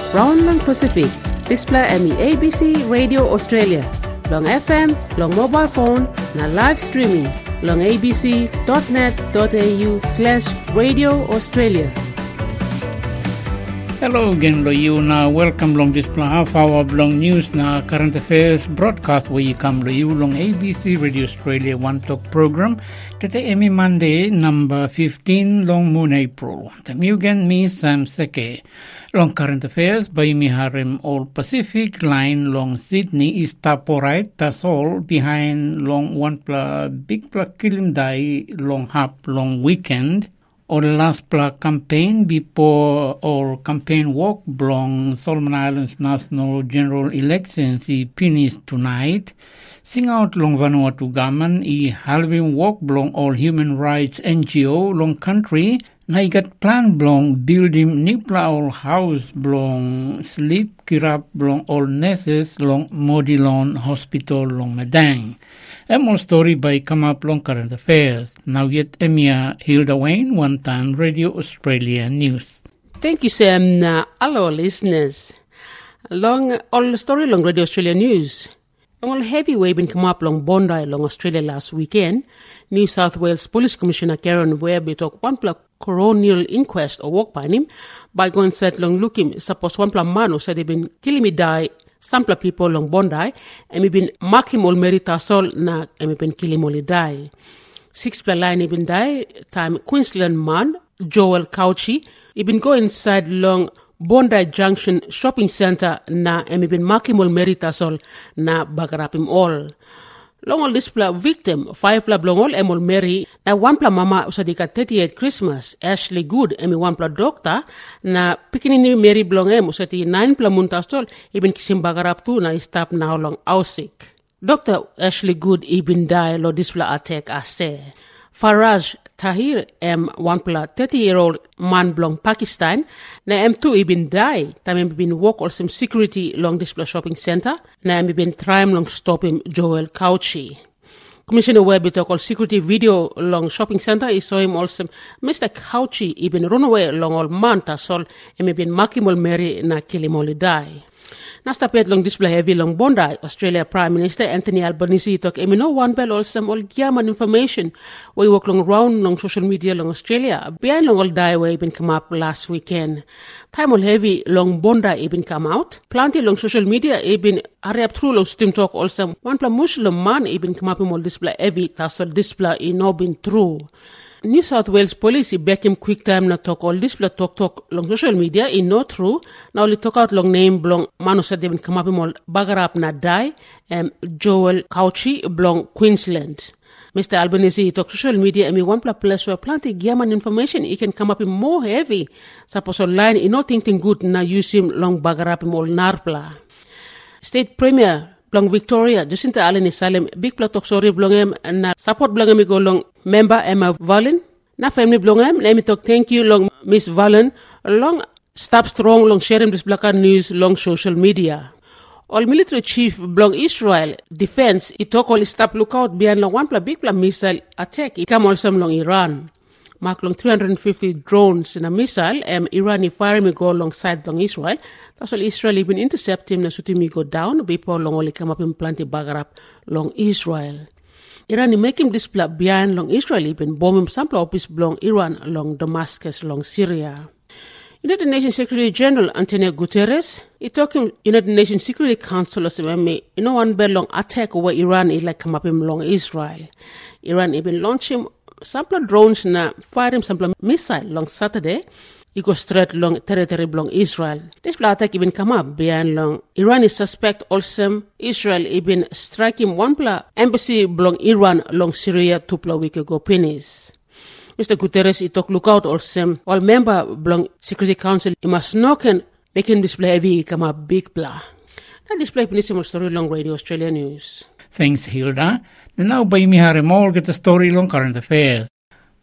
round long Pacific. Display Emmy ABC Radio Australia. Long FM, long mobile phone, na live streaming. Long abc.net.au/Radio Australia. Hello again, you na welcome long this half hour long news na current affairs broadcast where you come to you long ABC Radio Australia One Talk program. Today Emmy Monday number 15 long moon April. The again me Sam Seke. Long current affairs by me harem all Pacific line long Sydney is taporite that's all behind long big kilimdai long hap long weekend. Or last campaign before or campaign walk belong Solomon Islands National General Elections finished tonight. Sing out long Vanuatu government Halloween walk belong all human rights NGO long country. Na igat plan belong building nipla all house belong sleep kirap belong all nurses long Modilon Hospital long Madang. A more story by Come Up Long Current Affairs. Now yet Emia Hilda Wayne, One Time Radio Australia News. Thank you, Sam. Hello, listeners. All story long Radio Australia News. All heavyweight been come up long Bondi long Australia last weekend. New South Wales Police Commissioner Karen Webb took one coronial inquest or walk by him by going set long looking suppose one man who said he been killing me die. Sample people long Bondi, and we been marking all merita sol na and we been killing all die. 6 line been die time Queensland man Joel Cauchi. He been go inside long Bondi Junction shopping center na and we been marking all merita sol na bagarap him all. Long all this victim 5 long all emol Mary na 1 mama usadika 38 Christmas Ashley Good emi 1 doctor na pikinini Mary blong em usati 9 muntastol ibin kisimbagarap tu na stop now long ausik. Dr. Ashley Good ibin die lo this attack ase. Faraj Tahir 1 30-year-old man belong Pakistan na M2 ibin die time ibin walk or some security long this shopping center na ibin try long stop him Joel Cauchi. Commissioner Webb talk all security video long shopping center he saw him also Mr. Cauchi ibin run away long all month asol ibin makimol Mary na kilimoli die. Nastapet long display heavy long Bondi, Australia Prime Minister Anthony Albanese talk no one bell also all giaman information we walk long round long social media long Australia behind long all die way been come up last weekend. Time all heavy long Bondi been come out. Plenty long social media been hurry up through long steam talk also one Muslim man been come up in all display heavy that's all display no been true. New South Wales Police back him quick time na talk all this talk long social media in no true now only talk out long name blong manu said they been come up in all bagarap na die Joel Cauchi blong Queensland. Mr. Albanese talk social media and me one place where plenty giaman information he can come up in more heavy suppose online in no thinking good na use him long bagarap in all narpla. State Premier Blong Victoria, Jacinta Allen Salem, big platok sorry blongem na support blongem go long member Emma Valen. Na family blongem, let me talk thank you long Miss Valen, long stop strong long sharing this black news long social media. All military chief blong Israel defense, it talk all stop lookout behind long one big missile attack, it come also long Iran. Mark long 350 drones in a missile, Irani firing me go alongside long Israel. That's all Israel even intercept him na suti me go down, before long only come up and plant bagarap long Israel. Irani make him display behind long Israel even bomb him sample office belong Iran long Damascus long Syria. United Nations Secretary General Antonio Guterres, he talking United Nations Security Council one bell long attack over Iran like come up him long Israel. Iran even launch him sample drones na fire him sample missile long Saturday. He go straight long territory belong Israel. This attack even come up behind long Iran is suspect also Israel even striking one embassy belong Iran long Syria 2 week ago penis. Mr. Guterres he talk look out also all member belong Security Council he must knock and making display heavy come up big blah. That display penissimo story long Radio Australia News. Thanks Hilda. And now by me more get the story long current affairs.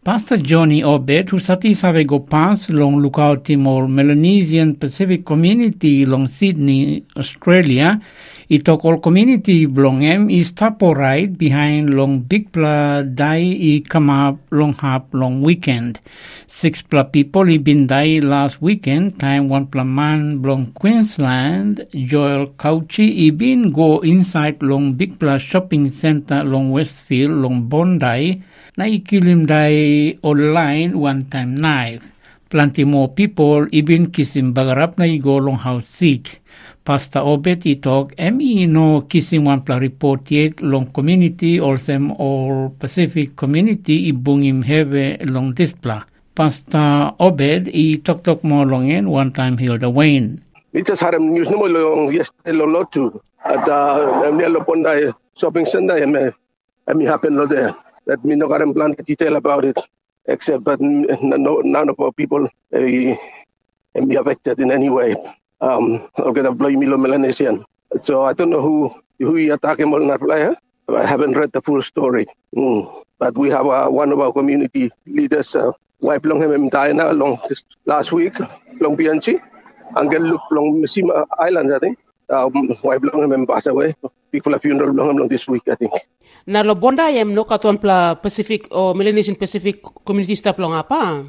Pastor Johnny Obed, who sati sabe go pass long Lookout Timor Melanesian Pacific Community long Sydney, Australia, itok all community belong em is tapo right behind long big pla die I come up long hap long weekend. 6 pla people I been die last weekend time 1 pla man belong Queensland Joel Cauchi I been go inside long big pla shopping center long Westfield long Bondi na ikilim die online one time knife. Plenty more people I been kissing bagarap na I go long house seat. Pastor Obed itok ME no kissing one pla report yet long community or them or Pacific community I bungim heve long displa. Pastor Obed I tok more long in one time Hilda Wayne. We just had a news no long yesterday lot too at near Bondi shopping center and me happen lot there. That me no got a plan detail about it except but none of our people be affected in any way. Okay, the blow Melanesian. So I don't know who he attacking on that player. I haven't read the full story. But we have one of our community leaders, wife long him Diana long this last week, long PNG, and get look long Messina Islands, I think. Wife long him pass away. People a funeral long this week, I think. Na lo Bondi em no katon pla Pacific or Melanesian Pacific community staff long apa?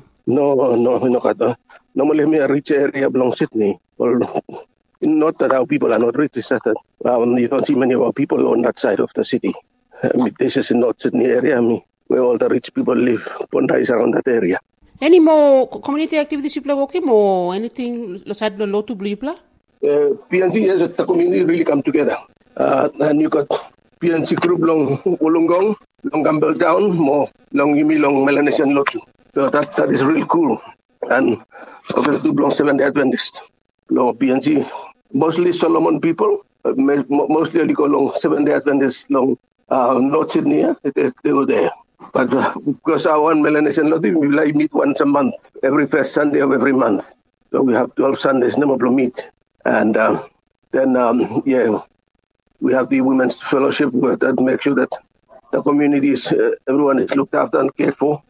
No kata. Normally me a rich area belong Sydney. Well, not that our people are not rich, is that you don't see many of our people on that side of the city. This is in North Sydney area, where all the rich people live. Bondi is around that area. Any more community activities you play working or anything side the low to blue pla? PNC, yes, the community really come together. And you got PNC group long Wollongong, long Campbelltown, more long Yumi, long Melanesian Lotu. So that is really cool. And okay, do belong Seventh-day Adventist. Long PNC, mostly Solomon people, mostly only go long Seventh-day Adventist long North Sydney. They go there. But because our one Melanesian Lotu, we like meet once a month, every first Sunday of every month. So we have 12 Sundays, never meet. And then we have the women's fellowship that makes sure that the community is, everyone is looked after and cared for.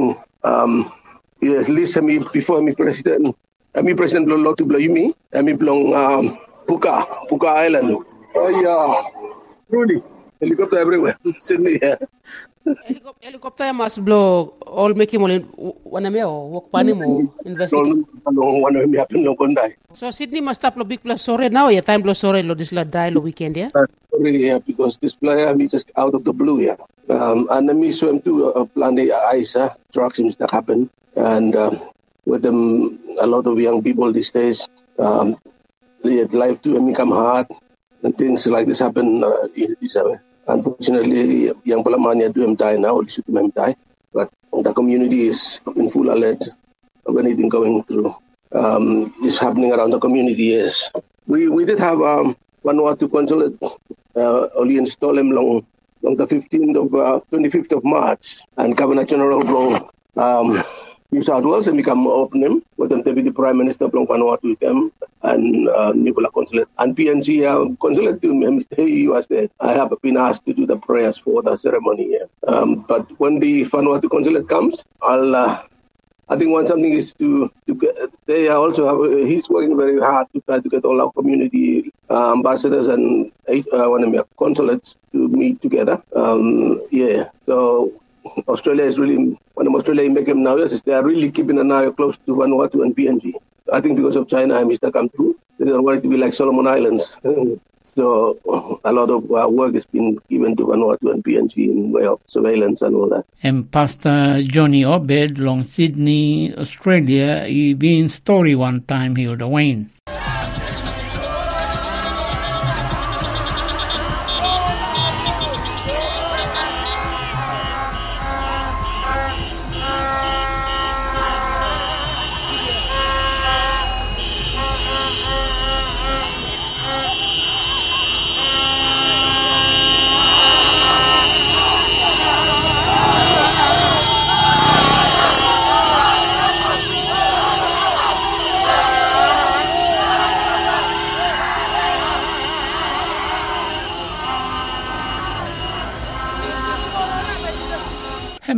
Yes, list before me president belong lot to blow me. Me belong Puka Island. Oh yeah, Rudy. Helicopter everywhere. Sydney. Yeah. Helicopter must blow all making money one or work panimo investigate. One of me happen no Bondi. So Sydney must stop lo big plus sorry now. Your time blow sorry lo this la die lo weekend yeah. Sorry, yeah, because this player me just out of the blue yeah. And then me swim to plan the ice trucks seems to happen. And with them, a lot of young people these days, life to become hard, and things like this happen. Unfortunately, young Palamania do die now, or should die. But the community is in full alert of anything going through. Is happening around the community. Yes, we did have Vanuatu consulate only install him long the 25th of March, and Governor General Long. New South Wales and become open him with them Deputy Prime Minister from Vanuatu with them and Nicola Consulate and PNG Consulate to him. He was there. I have been asked to do the prayers for the ceremony here. But when the Vanuatu Consulate comes, I think one something is to get, they also have, he's working very hard to try to get all our community ambassadors and consulates to meet together. So Australia is really, when Australia make them now, yes, they are really keeping an eye close to Vanuatu and PNG. I think because of China and Mr. come through, they don't want it to be like Solomon Islands. So a lot of work has been given to Vanuatu and PNG in way of surveillance and all that. And Pastor Johnny Obed, long Sydney, Australia, he been story one time Hilda Wayne.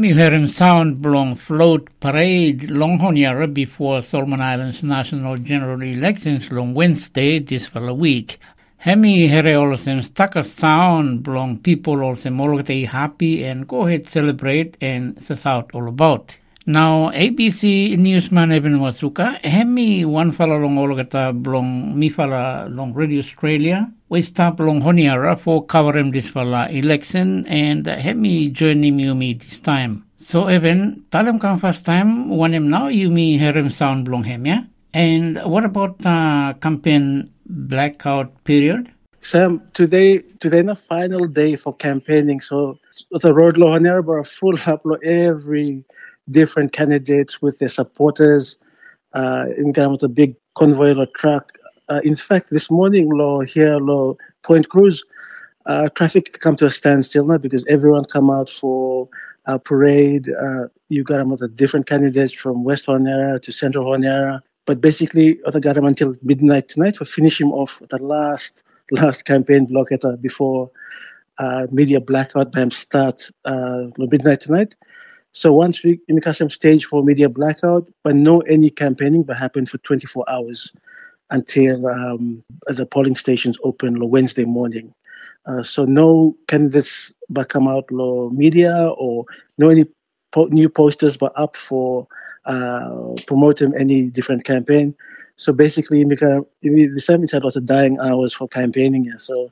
Hemi Herem Sound belong float parade long honyara before Solomon Islands National General Elections long Wednesday this week. Hemi here also stuck a sound belong people also molgate happy and go ahead celebrate and that's out all about. Now ABC newsman Evan Wasuka, Hemi one fella long olgata belong me fella long Radio Australia. We stop long honiara for covering this fella election and Hemi joining me this time. So Evan, tell him come first time when him now you me hear him sound belong him, yeah? And what about campaign blackout period? Sam, today the final day for campaigning. So the road lo honiara were full up lo every different candidates with their supporters in with a big convoy or truck. In fact, this morning, here, Point Cruz, traffic come to a standstill now because everyone come out for a parade. You got them with the different candidates from West Honiara to Central Honiara. But basically, I got them until midnight tonight to finish him off the last campaign block before media blackout by him start midnight tonight. So once we make some stage for media blackout, but no any campaigning but happened for 24 hours until the polling stations open Wednesday morning. So no candidates but come out media or no any new posters but up for promoting any different campaign. So basically, this time it's a lot of dying hours for campaigning. So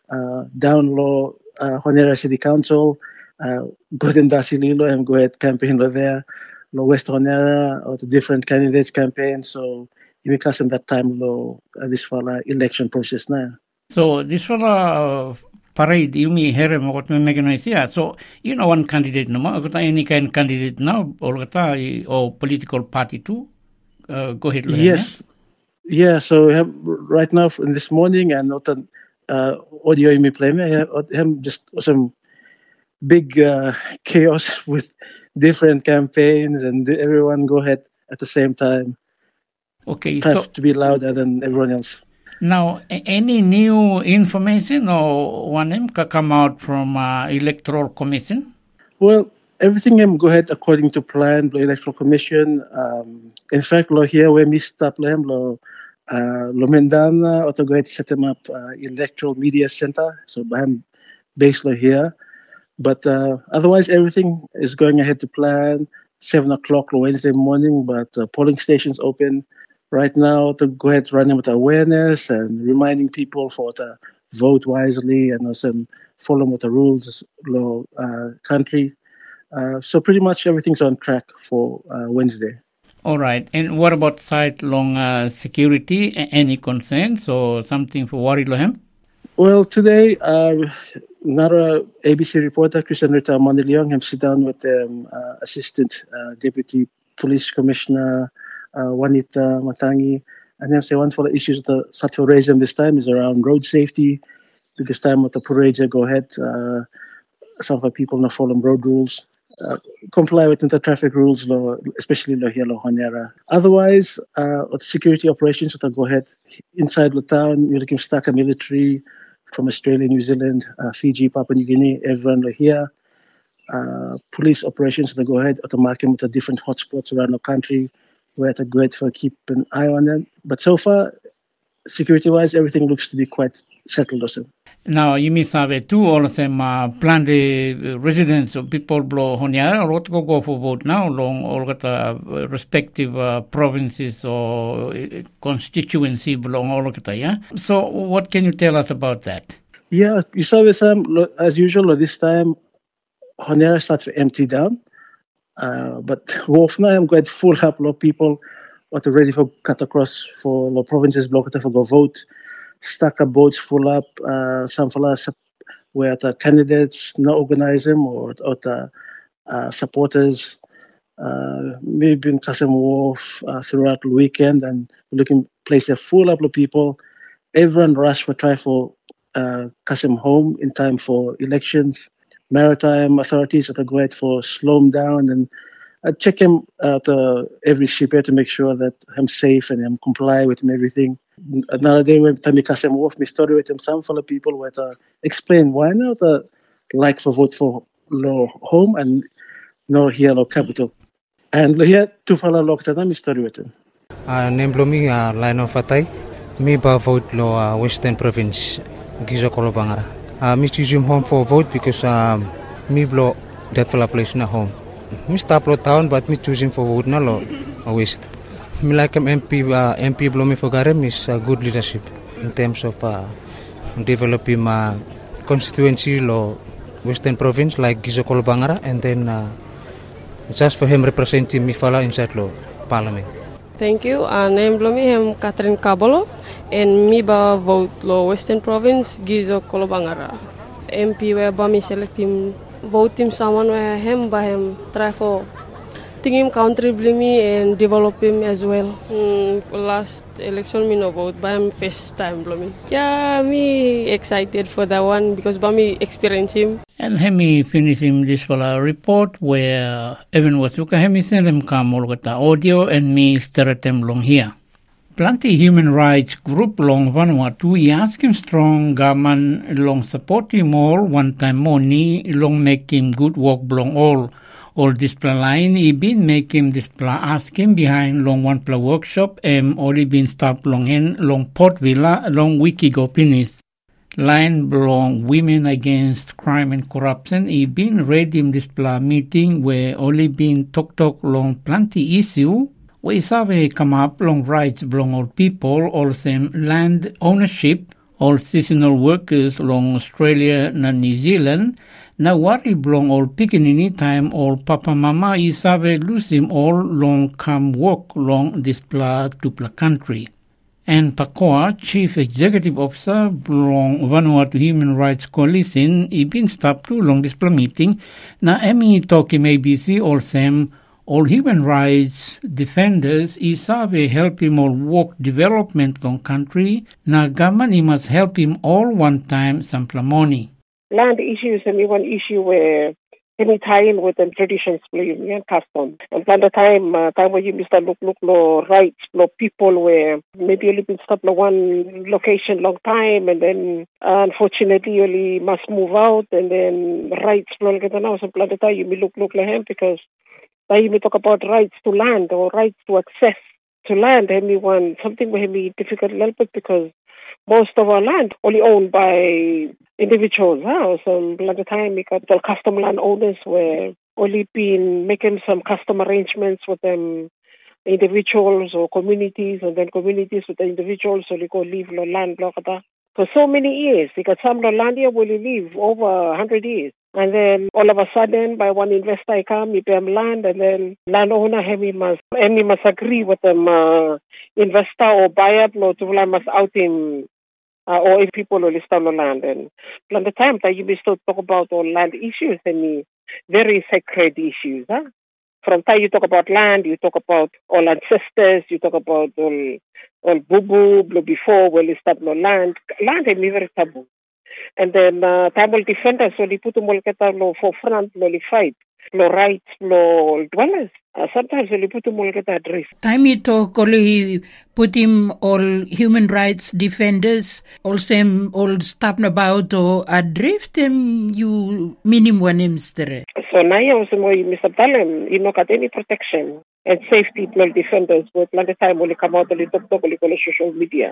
down low, Honiara City Council, Gordon Dasililo and go ahead campaign there, West Honiara or the different candidates campaign. So you make us in that time this for election process now. So this for parade you may hear what me make noise here. So you know one candidate no got any kind of candidate now or political party too. Go ahead. Yes. Yeah. So right now in this morning and not an audio you may play me. Him just some big chaos with different campaigns and everyone go ahead at the same time. Okay, have to be louder than everyone else. Now, any new information or one name can come out from Electoral Commission? Well, everything go ahead according to plan. The Electoral Commission. In fact, here where we stop lo Mendana or to go ahead set them up Electoral Media Center. So I'm based here. But otherwise, everything is going ahead to plan. 7 o'clock Wednesday morning, but polling stations open right now to go ahead running with awareness and reminding people for to vote wisely and also follow with the rules country. So pretty much everything's on track for Wednesday. All right. And what about site long security? Any concerns or something for worry lohem? Well, today, another ABC reporter, Christian Rita Maniliong, him sit down with the Assistant Deputy Police Commissioner, Juanita Matangi, and him say one for the issues that start to raise them this time is around road safety. Because time with the parade, go ahead, some of the people not follow road rules, comply with the traffic rules, especially here, Honiara. Otherwise, security operations that go ahead inside the town, you're looking stack a military from Australia, New Zealand, Fiji, Papua New Guinea, everyone here. Police operations that go ahead at the market with the different hotspots around the country. We're at a great for keep an eye on them. But so far, security-wise, everything looks to be quite settled also. Now, you may have too, all of them plan the residents of people blow Honiara or what go for vote now along all the respective provinces or constituency belong all of that, yeah? So what can you tell us about that? Yeah, you saw as usual this time, Honiara starts to empty down. But Wolf now I'm quite full up of people what are ready for cut across for the provinces block for go vote. Stack of boats full up, some for us where the candidates not organize them or the supporters maybe in Kasem Wharf throughout the weekend and looking place a full up of people. Everyone rush for try for Kasem home in time for elections. Maritime authorities are going for slow them down and check him at every ship here to make sure that I'm safe and I'm comply with him everything. Another day when Tami Kasem Wolf, my story with him, some fellow people were to explain why not like for vote for law home and no here lo capital. And lo here tu fala lo kata mystery wetin. Name mi Lionel Fatai. Mi ba vote lo Western Province, Gizo Kolobangara. Mi choose home for vote because mi blow that fella place na home. Mi stop lo town but mi choosing for vote na lo West. Mi like MP blow me for Garem is good leadership in terms of developing my constituency lo Western Province like Gizo Kolobangara, and then just for him representing me fella inside lo Parliament. Thank you. Name blow me him Catherine Cabolo, and me ba vote lo Western Province Gizo Kolobangara. MP where ba me select him, vote him someone where him by him try for think him contribute me and develop him as well. Last election me no vote by him first time blow me. Yeah, me excited for that one because by me experience him. And hemi finishing this report where Evan was looking hemi send them come all with the audio and me start them long here. Plenty human rights group long Vanuatu ask him strong government long support him all one time money long make him good work long all display line he been make him display ask him behind long one play workshop only been stop long in long Port Villa long wiki go finish. Line belong Women Against Crime and Corruption. He been read in this meeting where only been talk long plenty issue. We survey come up long rights belong all people, all same land ownership, all seasonal workers long Australia and New Zealand. Now worry belong all picking any time all papa mama is survey lose him all long come work long this to country. And Pakoa, Chief Executive Officer belong Vanuatu Human Rights Coalition, he been stopped too long this meeting. Na emi talking ABC all same all human rights defenders is survey help him all work development long country. Na government he must help him all one time sample money. Land issues and one issue where any time with the traditions and customs. And by the time when you Mr. look no rights, no people where maybe you live in stop no one location long time and then unfortunately you only must move out and then rights no get now so by the time you may look like him because now you may talk about rights to land or rights to access to land and one something where me difficult a little bit because most of our land only owned by individuals. So at the time we got the custom land owners were only been making some custom arrangements with them individuals or communities and then communities with the individuals so they go leave the land for so many years. We got some land here will live over 100 years. And then all of a sudden, by one investor come, he pay him land, and then landowner he must agree with them investor or buyer, no, to must out him or if people will list on the land. And from the time that you will still talk about all land issues and very sacred issues. From time you talk about land, you talk about all ancestors, you talk about all boo before we list up no land. Land is very taboo. And then tribal defenders, so they put them all for front, no fight, no rights, no dwellers. Sometimes they put them all at risk. Time you talk, only put him all human rights defenders, all same, all stopping about or adrift him, you minimum one him stir. So now you also Mr. Dalem, you know, got any protection and safety, no defenders, but at the time when they come out, they talk on social media.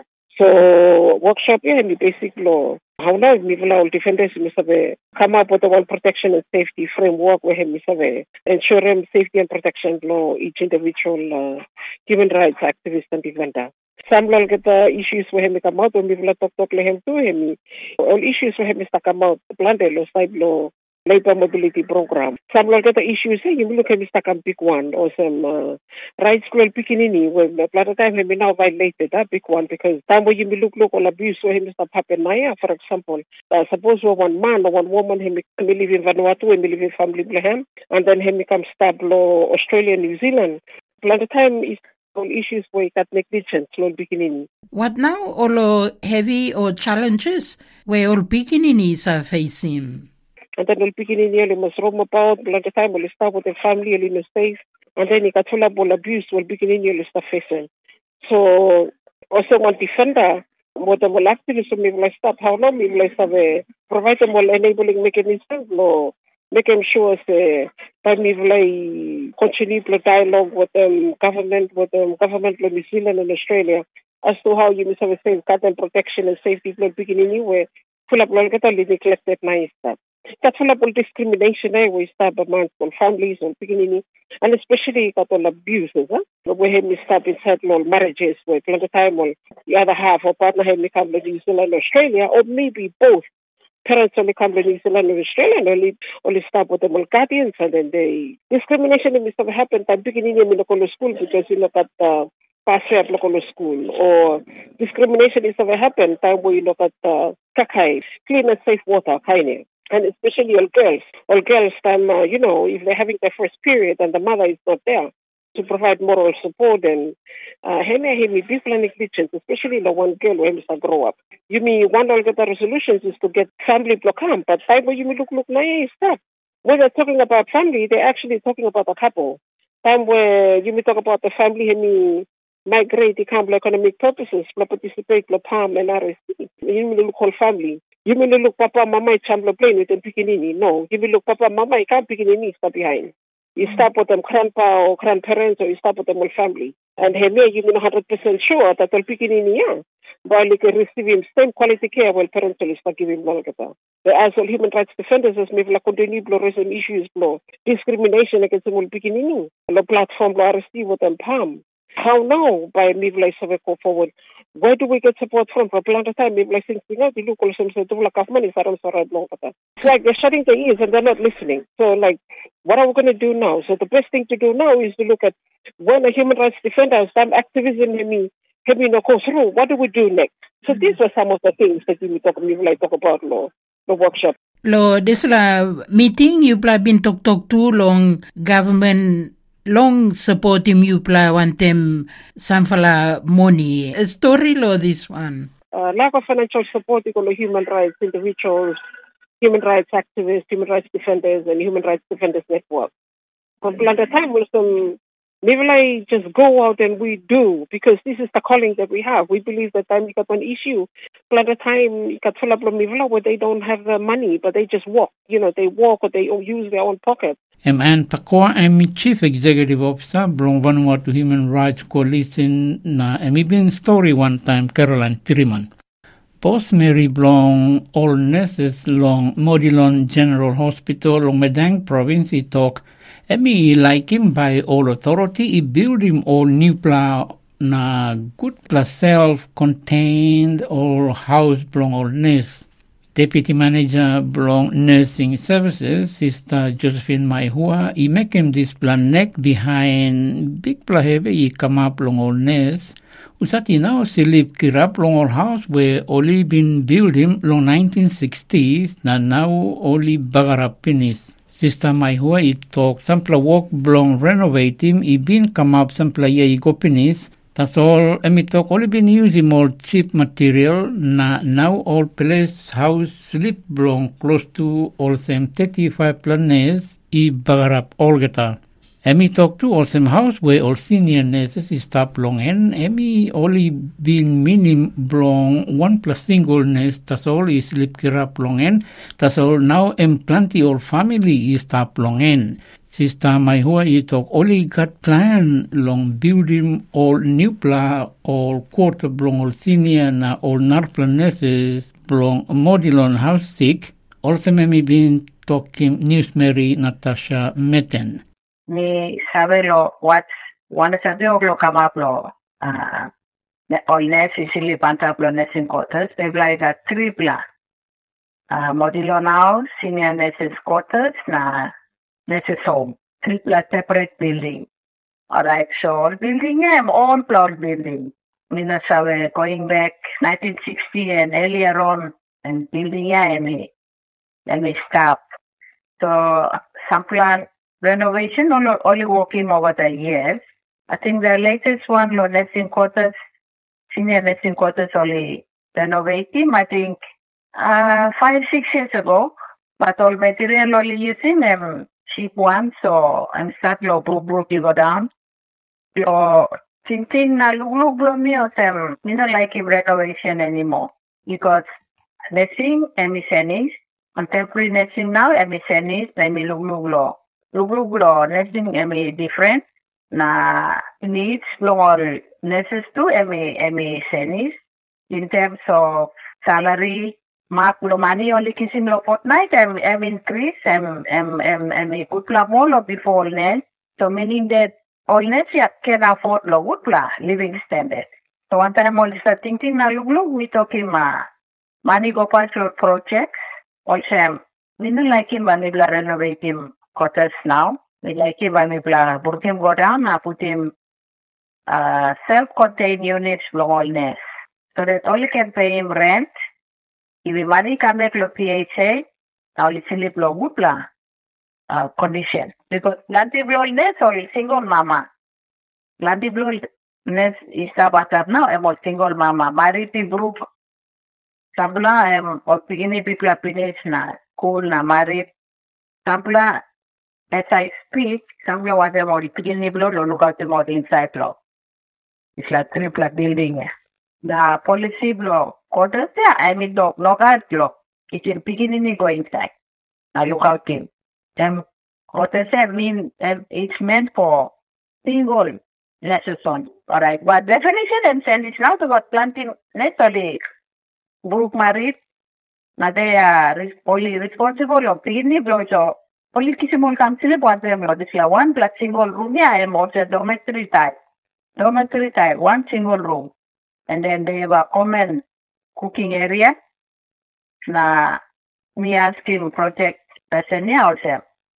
So workshop, yeah, and the basic law. How now we will defenders come up with the world protection and safety framework where him ensure safety and protection law each individual human rights activist and defender. Some will get the issues where him come out when we will talk him to him. All issues where him come out plan law side law labor mobility program. Some will get the issues you look at Mr. Come pick one or some rights will picking in when the planet time have been now violated that big one because time when you look all abuse where him stop happen now for example. Suppose one man or one woman him live in Vanuatu and live in family Blahem and then him become stab law Australia, New Zealand. Planet time is all issues where you got negligence no beginning. What now all heavy or challenges where all beginnings are facing? And then we'll begin in here, we must roam about, but at the time we'll start with the family in the space, and then you got full of abuse, we'll begin in here, start facing. So, also one defender, what the will activism, we will stop, how long we will have provide them all enabling mechanisms, making sure that we will continue the dialogue with government of New Zealand and Australia as to how you must have a safeguard and protection and safety from the beginning where full of neglected nice stuff. That's full of discrimination we start amongst families and beginning and especially got all abuses, where we start inside marriages where the time the other half or partner have come to New Zealand and Australia, or maybe both parents only come to New Zealand and Australia and only start with them guardians, and then the discrimination must have happened at the beginning in local school because you look at pathway at local school, or discrimination is ever happened time where you look at kakai, clean and safe water, kind of. And especially all girls time, if they're having their first period and the mother is not there to provide moral support, and people are negligent, especially the one girl when they grow up. You mean one of the resolutions is to get family blockam, but time where you may look nice stuff. When they're talking about family, they're actually talking about a couple. Time where you may talk about the family, migrate the economic purposes, participate in PAM and RSC. You may look whole family. You may look papa, mama, it's plane with them pickinini. No, you may look papa, mama, you can't pickinini, stop behind. You stop with them grandpa or grandparents, or you stop with them whole family. And here you may 100% sure that they'll pickinini, while you can receive him same quality care while parents will start giving malagata. The as well human rights defenders as maybe continue raising issues, discrimination against them will pickinini. The platform RSC with them PAM. How now by Mivlai Saveko forward? Where do we get support from? For a long time, Mivlai thinks the local government is it's like they're shutting their ears and they're not listening. So like, what are we going to do now? So the best thing to do now is to look at when a human rights defender has done activism go through, what do we do next? So these were some of the things that Mivlai talk about the workshop. Lo, this meeting you been talk to long government long support him you want them samfala money. A story lo this one. Lack of financial support to human rights individuals, human rights activists, human rights defenders, and human rights defenders network. But at the time was Mivlai just go out and we do, because this is the calling that we have. We believe that time we got one issue. But at the time you got full of Mivlai where they don't have the money, but they just walk. They walk or they use their own pocket. And Pakoa, I'm Chief Executive Officer, Blong Vanuatu Human Rights Coalition, na been story one time, Caroline Tiriman. Boss Mary Blong, all nurses, long Modilon General Hospital, long Medang Province, he talk, like him by all authority, he build him all new pla na good plus self-contained all house Blong all nurse. Deputy Manager Blong Nursing Services, Sister Josephine Maihua, he make him this plan neck behind big plahebe he come up long old nurse. Usati now si live kirap long old house where only been built him long 1960s, na now only bagarap pinis. Sister Maihua he talk sampla work Blong renovate him, he been come up sampla ye go pinis. That's all. Talk only been using more cheap material. Now all place house sleep Blong close to all same 35 planets. I bagarap all geta. Talk to all same house where all senior nurses is stop long and only been minim Blong 1 plus single nurse. That's all is sleep kirap long and that's all now plenty all family is stop long and. Sister Maihua you talk only got plan long building all new pla all quarter Blong all senior na all narpla nurses Blong Modilon house sick. Also maybe been talking News Mary Natasha Meten. Ni sabelo what one sa de lo come up lo all nurses sili panta plo nursing quarters they like a tripla Modilon house senior nurses quarters na nurses home. Tripla separate building. Alright, so all building own plot building. Mina sabe going back 1960 and earlier on and building and we stop. So some plan renovation only working over the years. I think the latest one nursing quarters, senior nursing quarters only renovating, I think 5-6 years ago. But all material only using cheap one, so I'm start lo broke you go down. Lo thinking na look me or them. Me not like renovation anymore because nursing and mechanics contemporary nursing now, emi senis, emi luglug lo. Luglug lo, nursing emi different. Na needs lo nurses too, emi senis. In terms of salary, mark lo money only kissing lo fortnight, em increase, em good la more before net. So meaning that all net can afford lo good la living standard. So one time only start thinking na luglug, we talking money go for projects. Also, we don't like him when we renovate him quarters now. We like him when we put him go down and put him self-contained units for all nest. So that only can pay him rent. If money come back to PHA, only sleep lo good condition. Because Lanti blow nest only single mama. Lanti blow nest is about now, I'm a single mama. Married group. Sabla or beginning people are finished na cool na married. Sabla as I speak, Sabla was about the beginning blood or look out the more inside law. It's like triple building. The policy blow quarters there, I mean no guard blow. It's in beginning go inside. Now look out him. Then quarters I mean it's meant for single necessary. Alright. But definition and sense is not about planting necessarily. Group married, na they are only responsible of beginning blow. So only kissimol council what them lo. This is one plus single room. Yeah, I am also dormitory type. Dormitory type, one single room. And then they have a common cooking area. Na me asking project person also.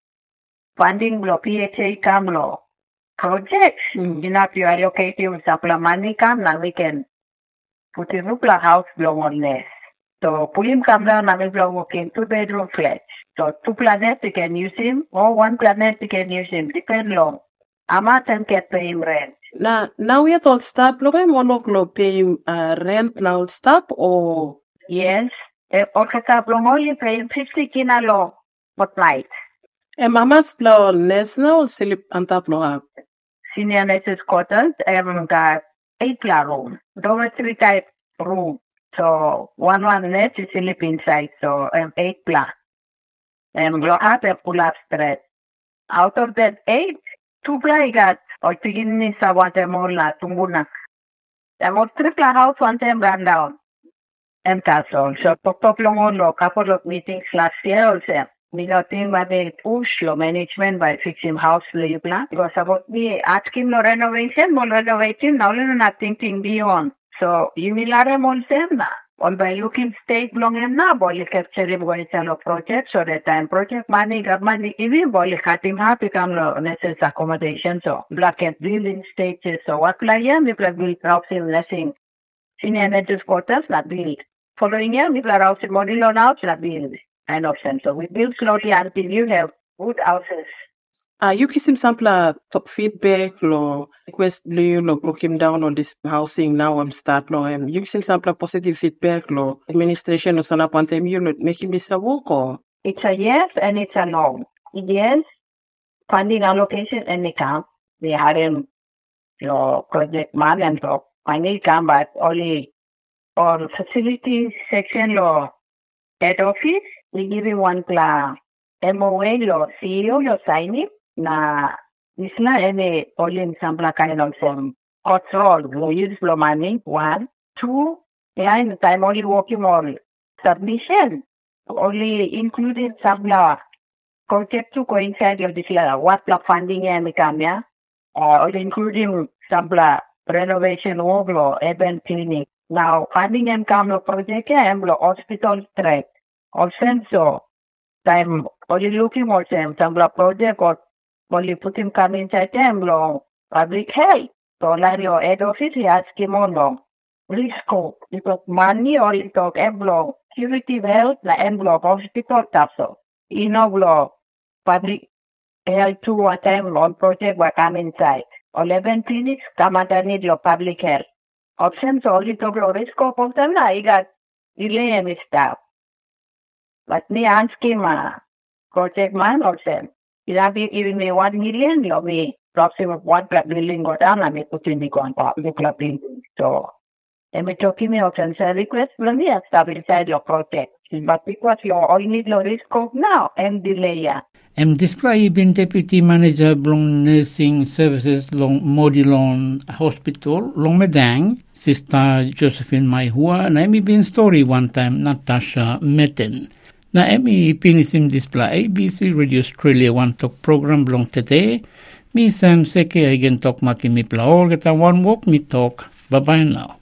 Funding blow PHA come lo. Projects. Enough you allocate you supply money come now we can put a rupla house blow on nest. So pull him come down and we blow working 2-bedroom flat. So 2 planets you can use him or 1 planet you can use him. Depend long. Amount and get pay him rent. Now we are all start program one of no pay rent now stop or yes. Also stop long only pay him 50 kina law fortnight. Mama's blow nest now sleep on top no Senior nurses quarters got 8 room. Dormitory type room. So one nurse is sleep inside. So 8 pla. And blow up and pull up straight. Out of that 8, 2 pla got or beginning sa Guatemala tumunak. The most 3 pla house one time ran down. And that's all. So talk long on couple of meetings last year also. We got him by the push lo management by fixing house the plan. Because about me asking no renovation, more renovation, now we're not thinking beyond. So you will have a month na. Or by looking state long and now, boy, you capture him going to project. So that time project money, got money even, boy, you cut him half, become necessary accommodation. So black and building stages. So what plan, we plan build housing, blessing. Senior nurses quarters, not build. Following year, we plan housing model on house, not build. Kind of sense. So we build slowly until you have good houses. You kiss him sample top feedback lo request you lo broke him down on this housing now I'm start no you kiss him sample positive feedback lo administration or sana pantem you not making this a work or it's a yes and it's a no. Yes, funding allocation and account. They had him your project man and so money come but only on facility section lo head office we give you one plan. MOA lo CEO lo sign it. Na isla any only sample kind of control we use for money 1, 2 and time only working on submission only including sample project to coincide of this what the funding and the or including sample renovation work or urban clinic. Now funding and come project and hospital track also time only looking for sample project or only put him come inside them long public health. So like your head office, he ask him on long. Risk scope because money only talk long. Security health la long hospital stuff so. You know long public health to what time long project will come inside. 11 clinics come underneath your public health. Options only talk long risk scope of them la. He got delay and stuff. But me ask him project man or them. You have given me 1 million, you me approximately 1 building go down and me put in the contract, the club building. So And we talk me out and say request from me stabilize your project. But because you all need no risk of now and delay. Display been Deputy Manager Blong Nursing Services Long Modilon Hospital, Long Medang, Sister Josephine Maihua, na emi bin story one time Natasha Meten. Na emi pinisim display ABC Radio Australia One Talk program Blong Tete, mi Sam Seke again talk maki mi plaor, geta one walk mi talk. Bye-bye now.